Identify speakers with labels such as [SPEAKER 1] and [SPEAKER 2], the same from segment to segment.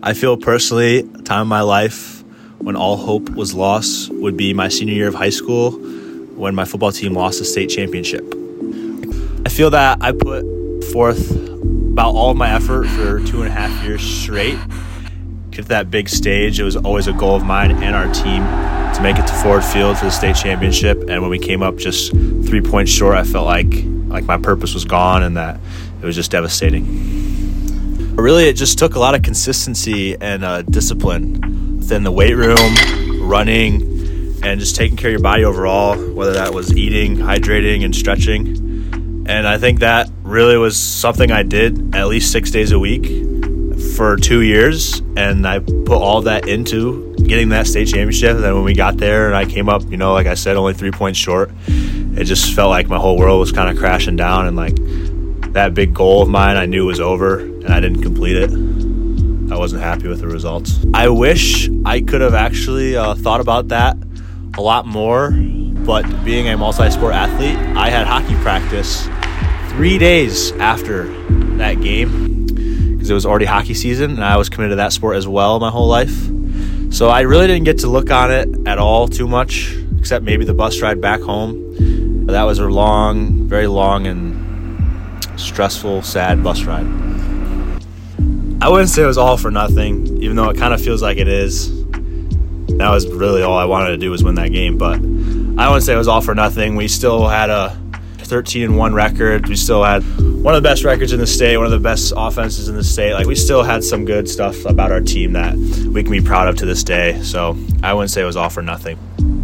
[SPEAKER 1] I feel personally, a time in my life when all hope was lost would be my senior year of high school when my football team lost the state championship. I feel that I put forth about all of my effort for 2.5 years straight. Get to that big stage, it was always a goal of mine and our team to make it to Ford Field for the state championship. And when we came up just 3 points short, I felt like my purpose was gone and that it was just devastating. But really, it just took a lot of consistency and discipline within the weight room, running, and just taking care of your body overall, whether that was eating, hydrating, and stretching. And I think that really was something I did at least 6 days a week for 2 years, and I put all of that into getting that state championship. And then when we got there and I came up, like I said, only 3 points short, it just felt like my whole world was kind of crashing down, and like that big goal of mine I knew was over and I didn't complete it. I wasn't happy with the results. I wish I could have actually thought about that a lot more, but being a multi-sport athlete, I had hockey practice 3 days after that game because it was already hockey season and I was committed to that sport as well my whole life. So I really didn't get to look on it at all too much, except maybe the bus ride back home. That was a long, very long and stressful, sad bus ride. I wouldn't say it was all for nothing, even though it kind of feels like it is. That was really all I wanted to do was win that game, but I wouldn't say it was all for nothing. We still had a 13-1 record. We still had one of the best records in the state, one of the best offenses in the state. Like, we still had some good stuff about our team that we can be proud of to this day. So I wouldn't say it was all for nothing.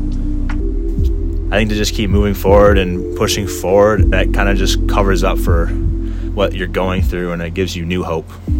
[SPEAKER 1] I think to just keep moving forward and pushing forward, that kind of just covers up for what you're going through and it gives you new hope.